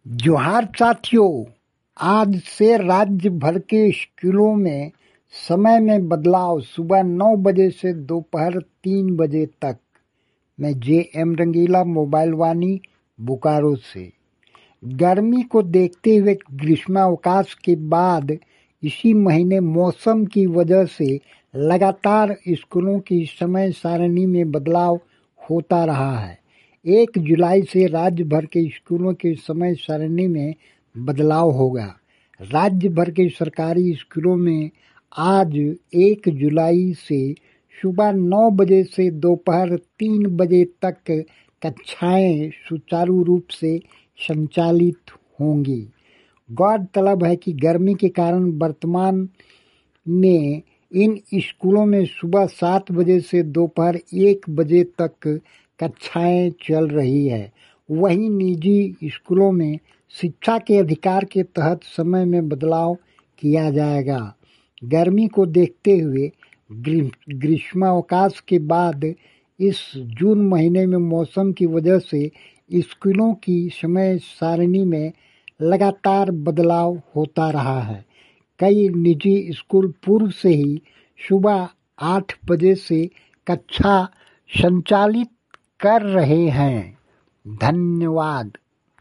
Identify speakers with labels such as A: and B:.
A: जोहार साथियों, आज से राज्य भर के स्कूलों में समय में बदलाव। सुबह 9 बजे से दोपहर 3 बजे तक। मैं J.M. रंगीला, मोबाइल वाणी, बोकारो से। गर्मी को देखते हुए ग्रीष्मावकाश के बाद इसी महीने मौसम की वजह से लगातार स्कूलों की समय सारणी में बदलाव होता रहा है। 1 जुलाई से राज्य भर के स्कूलों के समय सारणी में बदलाव होगा। राज्य भर के सरकारी स्कूलों में आज 1 जुलाई से सुबह 9 बजे से दोपहर 3 बजे तक कक्षाएं सुचारू रूप से संचालित होंगी। गौरतलब है कि गर्मी के कारण वर्तमान में इन स्कूलों में सुबह 7 बजे से दोपहर 1 बजे तक कक्षाएं चल रही है। वहीं निजी स्कूलों में शिक्षा के अधिकार के तहत समय में बदलाव किया जाएगा। गर्मी को देखते हुए ग्रीष्मावकाश के बाद इस जून महीने में मौसम की वजह से स्कूलों की समय सारणी में लगातार बदलाव होता रहा है। कई निजी स्कूल पूर्व से ही सुबह 8 बजे से कक्षा संचालित कर रहे हैं। धन्यवाद।